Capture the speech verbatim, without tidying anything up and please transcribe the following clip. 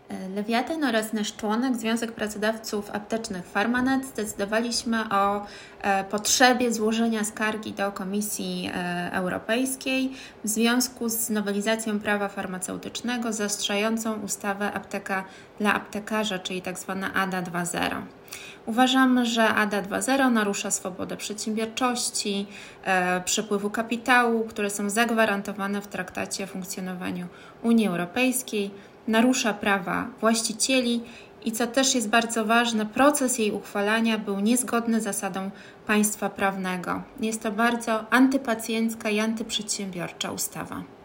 Lewiatan oraz nasz członek, Związek Pracodawców Aptecznych Farmanet, zdecydowaliśmy o e, potrzebie złożenia skargi do Komisji e, Europejskiej w związku z nowelizacją prawa farmaceutycznego zaostrzającą ustawę Apteka dla aptekarza, czyli tzw. A D A dwa zero. Uważamy, że A D A dwa zero narusza swobodę przedsiębiorczości, e, przepływu kapitału, które są zagwarantowane w Traktacie o funkcjonowaniu Unii Europejskiej, narusza prawa właścicieli i, co też jest bardzo ważne, proces jej uchwalania był niezgodny z zasadą państwa prawnego. Jest to bardzo antypacjencka i antyprzedsiębiorcza ustawa.